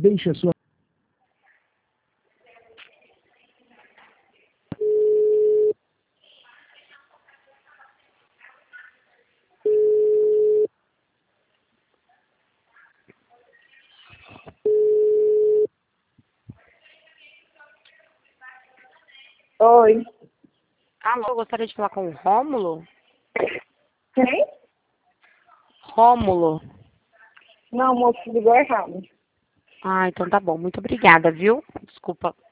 Deixe a sua... Oi. Alô, eu gostaria de falar com o Rômulo. Quem? Rômulo. Não, moço, ligou errado. Ah, então tá bom. Muito obrigada, viu? Desculpa.